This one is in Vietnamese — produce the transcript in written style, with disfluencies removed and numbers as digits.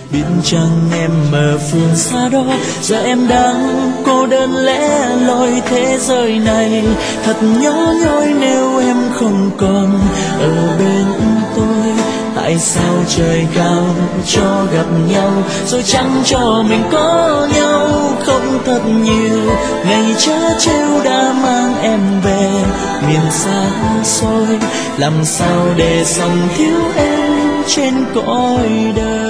biết chăng em ở phương xa đó, giờ em đang cô đơn lẻ loi thế giới này. Thật nhớ nhói nếu em không còn ở bên tôi. Tại sao trời cao cho gặp nhau rồi chẳng cho mình có nhau? Không thật nhiều ngày chớ trêu đã mang em về miền xa xôi, làm sao để sống thiếu em trên cõi đời.